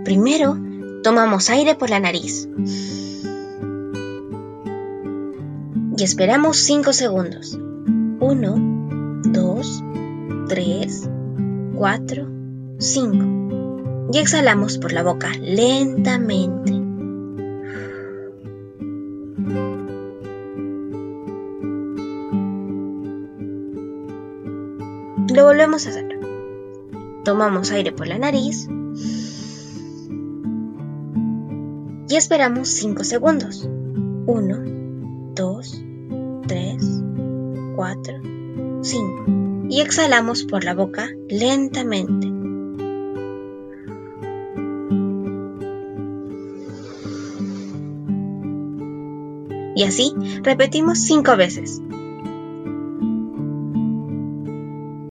Primero, tomamos aire por la nariz y esperamos 5 segundos. 1, 2, 3, 4, 5. Y exhalamos por la boca lentamente. Lo volvemos a hacer. Tomamos aire por la nariz y esperamos 5 segundos. 1, 2, 3, 4, 5. Y exhalamos por la boca lentamente. Y así repetimos 5 veces.